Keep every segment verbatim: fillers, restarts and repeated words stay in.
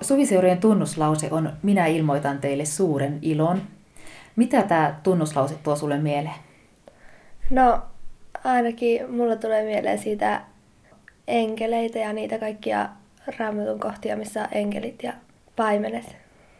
Suviseurojen tunnuslause on "Minä ilmoitan teille suuren ilon". Mitä tämä tunnuslause tuo sulle mieleen? No ainakin mulla tulee mieleen siitä enkeleitä ja niitä kaikkia Raamatun kohtia, missä on enkelit ja paimenet.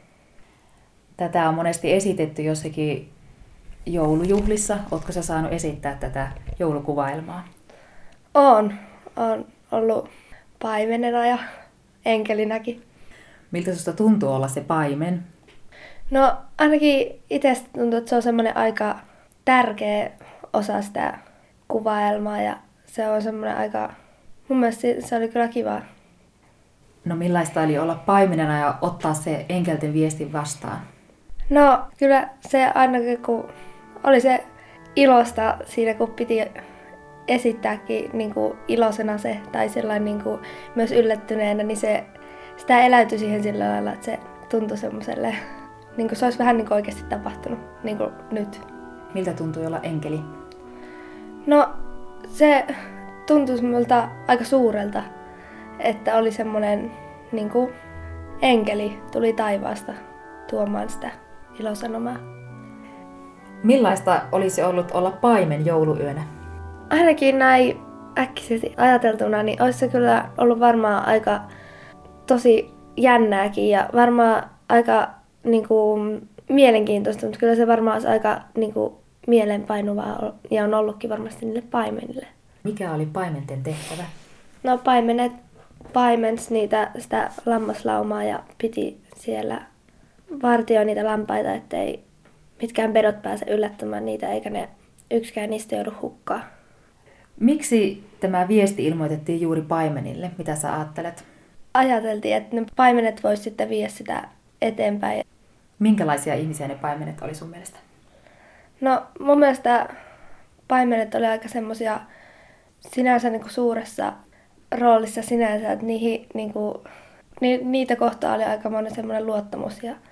Tätä on monesti esitetty jossakin joulujuhlissa. Ootko sä saanut esittää tätä joulukuvailmaa? Oon. Oon ollut paimenena ja enkelinäkin. Miltä susta tuntuu olla se paimen? No ainakin itsestä tuntuu, että se on semmoinen aika tärkeä osa sitä kuvailmaa ja se on semmoinen aika, mun mielestä se oli kyllä kiva. No millaista oli olla paimenena ja ottaa se enkelten viestin vastaan? No kyllä se ainakin kun oli se ilosta siinä, kun piti esittääkin niin kuin iloisena se tai sellainen niin kuin myös yllättyneenä, niin se, sitä eläytyi siihen sillä lailla, että se tuntui semmoiselle, niin kuin se olisi vähän niin kuin oikeasti tapahtunut niin kuin nyt. Miltä tuntui olla enkeli? No se tuntui minulta aika suurelta, että oli semmoinen niin kuin enkeli tuli taivaasta tuomaan sitä ilosanomaa. Millaista olisi ollut olla paimen jouluyönä? Ainakin näin äkkisesti ajateltuna, niin olisi se kyllä ollut varmaan aika tosi jännääkin ja varmaan aika niin kuin, mielenkiintoista, mutta kyllä se varmaan olisi aika niin kuin, mielenpainuvaa ja on ollutkin varmasti niille paimenille. Mikä oli paimenten tehtävä? No paimenet paimens niitä, sitä lammaslaumaa ja piti siellä vartioida niitä lampaita, ettei mitkään pedot pääse yllättämään niitä eikä ne yksikään niistä joudu hukkaan. Miksi tämä viesti ilmoitettiin juuri paimenille? Mitä sä ajattelet? Ajateltiin, että ne paimenet vois sitten viedä sitä eteenpäin. Minkälaisia ihmisiä ne paimenet oli sun mielestä? No mun mielestä paimenet oli aika semmosia sinänsä niinku suuressa roolissa sinänsä, että niihin, niinku, ni, niitä kohtaa oli aika monen semmoinen luottamus. Ja...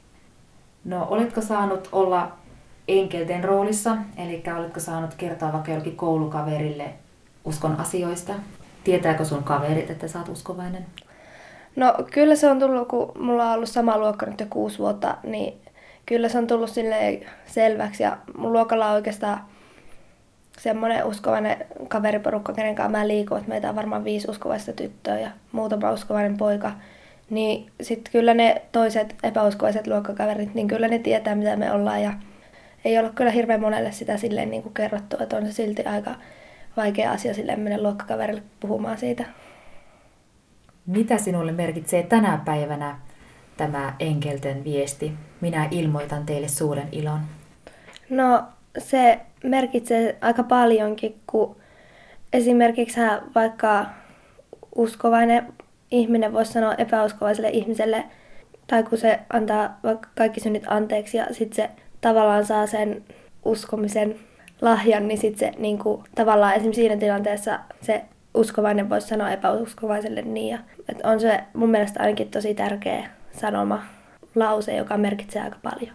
No oletko saanut olla enkelten roolissa, eli oletko saanut kertoa vaikka jollekin koulukaverille uskon asioista? Tietääkö sun kaverit, että sä oot uskovainen? No kyllä se on tullut, kun mulla on ollut sama luokka nyt jo kuusi vuotta, niin kyllä se on tullut silleen selväksi. Ja mun luokalla on oikeastaan semmoinen uskovainen kaveriporukka, kenen kanssa mä liikun, että meitä on varmaan viisi uskovaista tyttöä ja muutama uskovainen poika. Niin sitten kyllä ne toiset epäuskovaiset luokkakaverit, niin kyllä ne tietää mitä me ollaan ja ei ole kyllä hirveän monelle sitä silleen niin kuin kerrottu, että on se silti aika vaikea asia silleen mennä luokkakaverille puhumaan siitä. Mitä sinulle merkitsee tänä päivänä tämä enkelten viesti? Minä ilmoitan teille suuren ilon. No se merkitsee aika paljonkin, kun esimerkiksi vaikka uskovainen ihminen voisi sanoa epäuskovaiselle ihmiselle, tai kun se antaa vaikka kaikki synnit anteeksi ja sitten se tavallaan saa sen uskomisen lahjan, niin sitten se niin kuin, tavallaan esimerkiksi siinä tilanteessa se uskovainen voisi sanoa epäuskovaiselle niin. Ja, että on se mun mielestä ainakin tosi tärkeä sanoma, lause, joka merkitsee aika paljon.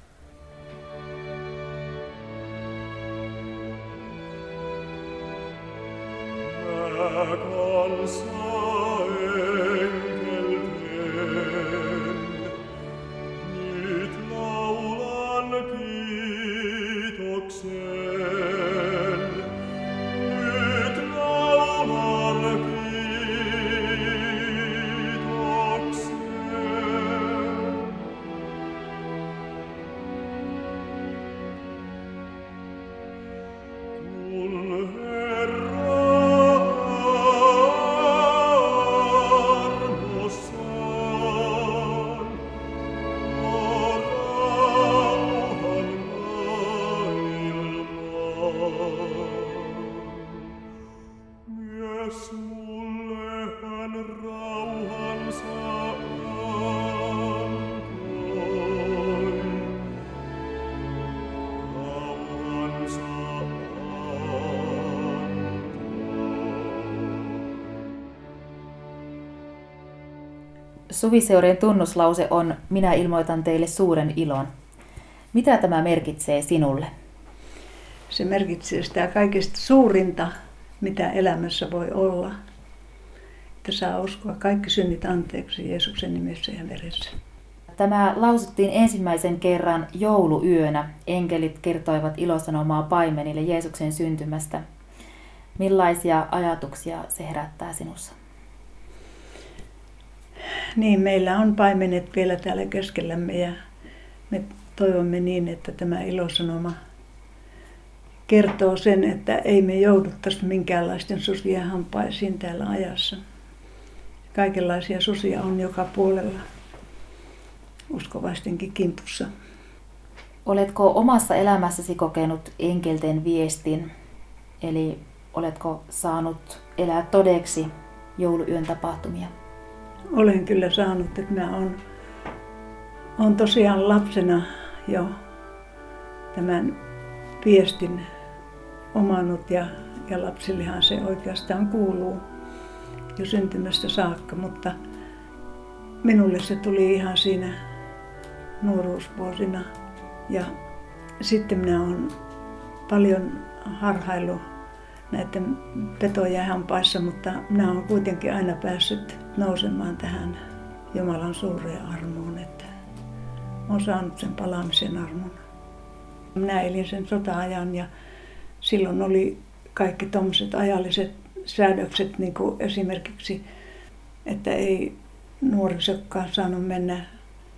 Suviseurojen tunnuslause on "Minä ilmoitan teille suuren ilon". Mitä tämä merkitsee sinulle? Se merkitsee sitä kaikista suurinta, mitä elämässä voi olla. että saa uskoa kaikki synnit anteeksi Jeesuksen nimessä ja veressä. Tämä lausuttiin ensimmäisen kerran jouluyönä. Enkelit kertoivat ilosanomaa paimenille Jeesuksen syntymästä. Millaisia ajatuksia se herättää sinussa? Niin, meillä on paimenet vielä täällä keskellämme ja me toivomme niin, että tämä ilosanoma kertoo sen, että ei me jouduttaisi minkäänlaisten susien hampaisiin täällä ajassa. Kaikenlaisia susia on joka puolella uskovaistenkin kimpussa. Oletko omassa elämässäsi kokenut enkelten viestin? Eli oletko saanut elää todeksi jouluyön tapahtumia? Olen kyllä saanut, että mä olen, olen tosiaan lapsena jo tämän viestin omannut ja, ja lapsillehan se oikeastaan kuuluu jo syntymästä saakka, mutta minulle se tuli ihan siinä nuoruusvuosina ja sitten minä olen paljon harhaillut näiden petojen hampaissa, mutta minä olen kuitenkin aina päässyt nousemaan tähän Jumalan suureen armoon, että olen saanut sen palaamisen armon. Minä elin sen sota-ajan ja silloin oli kaikki tuommoiset ajalliset säädökset, niin kuin esimerkiksi, että ei nuorisokaan saanut mennä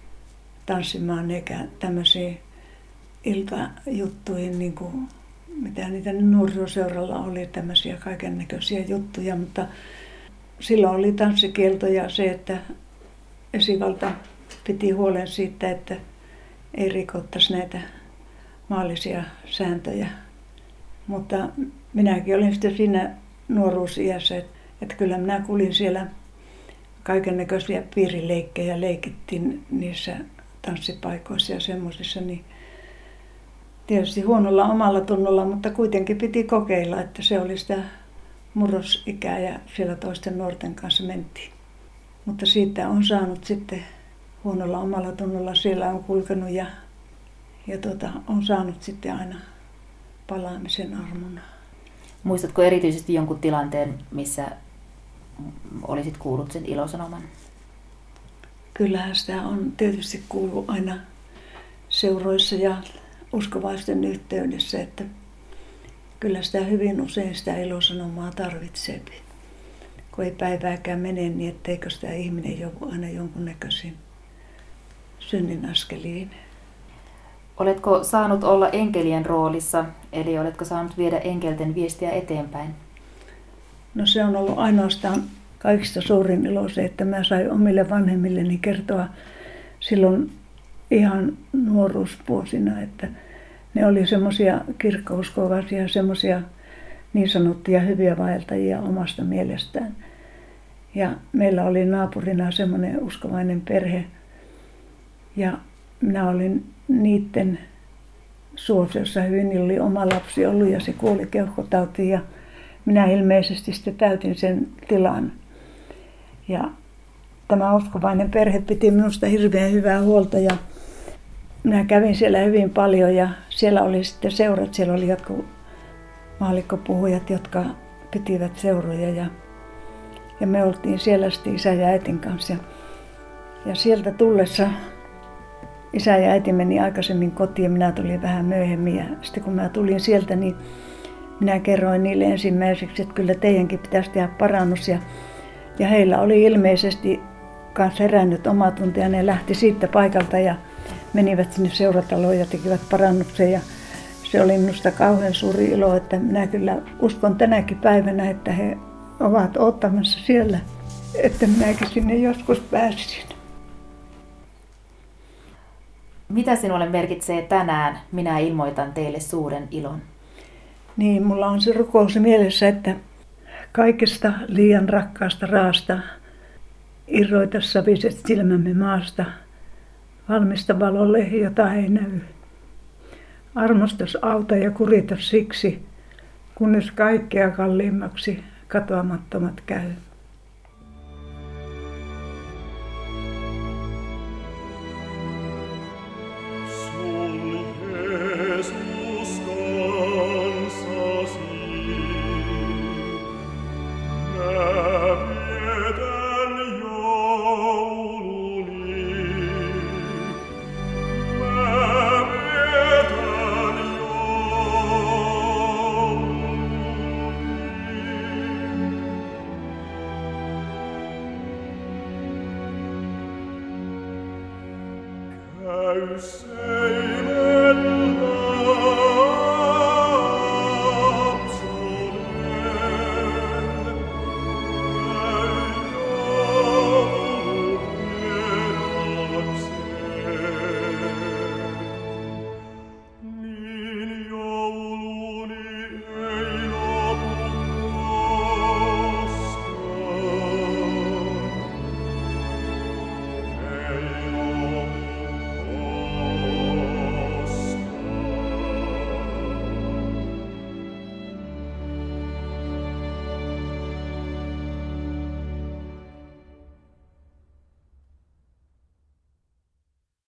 tanssimaan eikä tämmöisiin iltajuttuihin, niin kuin mitä niitä nuorisoseuralla oli, tämmöisiä kaikennäköisiä juttuja, mutta silloin oli tanssikielto ja se, että esivalta piti huolen siitä, että ei rikottaisi näitä maallisia sääntöjä. Mutta minäkin olin sitten siinä nuoruusiässä, että, että kyllä minä kuulin siellä kaikennäköisiä piirileikkejä, leikittiin niissä tanssipaikoissa ja semmoisissa, niin tietysti huonolla omalla tunnolla, mutta kuitenkin piti kokeilla, että se oli sitä murrosikää ja siellä toisten nuorten kanssa mentiin. Mutta siitä on saanut sitten huonolla omalla tunnolla, siellä on kulkenut ja, ja tuota, on saanut sitten aina palaamisen armona. Muistatko erityisesti jonkun tilanteen, missä olisit kuullut sen ilosanoman? Kyllähän sitä on tietysti kuullut aina seuroissa ja uskovaisten yhteydessä, että kyllä sitä hyvin usein sitä ilosanomaa tarvitsee. Kun ei päivääkään mene, niin etteikö sitä ihminen joudu aina jonkunnäköisiin synnin askeliin. Oletko saanut olla enkelien roolissa, eli oletko saanut viedä enkelten viestiä eteenpäin? No se on ollut ainoastaan kaikista suurin ilo se, että mä sain omille vanhemmilleni kertoa silloin ihan nuoruusvuosina, että ne oli semmoisia kirkkouskovaisia, semmoisia niin sanottuja hyviä vaeltajia omasta mielestään. Ja meillä oli naapurina semmoinen uskovainen perhe ja minä olin niiden suosiossa hyvin, niillä oli oma lapsi ollut ja se kuoli keuhkotautiin ja minä ilmeisesti sitten täytin sen tilan. Ja tämä uskovainen perhe piti minusta hirveän hyvää huolta ja minä kävin siellä hyvin paljon ja siellä oli sitten seurat, siellä oli jotkut maallikkopuhujat, jotka pitivät seuroja ja, ja me oltiin siellä sitten isä ja äitin kanssa. Ja, ja sieltä tullessa isä ja äiti meni aikaisemmin kotiin ja minä tulin vähän myöhemmin ja sitten kun mä tulin sieltä, niin minä kerroin niille ensimmäiseksi, että kyllä teidänkin pitäisi tehdä parannus ja, ja heillä oli ilmeisesti kanssa herännyt omatunto ja ne lähti siitä paikalta ja menivät sinne seurataloon ja tekivät parannuksen ja se oli minusta kauhean suuri ilo, että minä kyllä uskon tänäkin päivänä, että he ovat odottamassa siellä, että minäkin sinne joskus pääsisin. Mitä sinulle merkitsee tänään? Minä ilmoitan teille suuren ilon. Niin, mulla on se rukous mielessä, että kaikesta liian rakkaasta raasta irroita saviset silmämme maasta, valmista valolle, jota ei näy. Armostus auta ja kurita siksi, kunnes kaikkea kalliimmaksi katoamattomat käy. Mä vietän say